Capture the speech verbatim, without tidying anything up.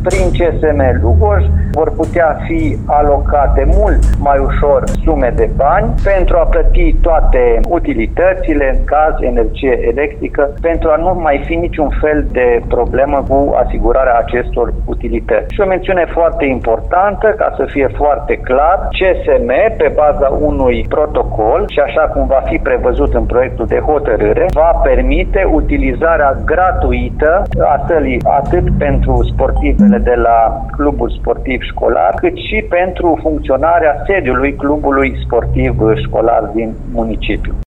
Prin C S M Lugoj vor putea fi alocate mult mai ușor sume de bani pentru a plăti toate utilitățile, în caz energie electrică, pentru a nu mai fi niciun fel de problemă cu asigurarea acestor utilități. Și o mențiune foarte importantă, ca să fie foarte clar, C S M, pe baza unui protocol și așa cum va fi prevăzut în proiectul de hotărâre, va permite utilizarea gratuită a sălii atât pentru sportivele de la clubul sportiv școlar, cât și pentru funcționarea sediului clubului sportiv școlar din municipiu.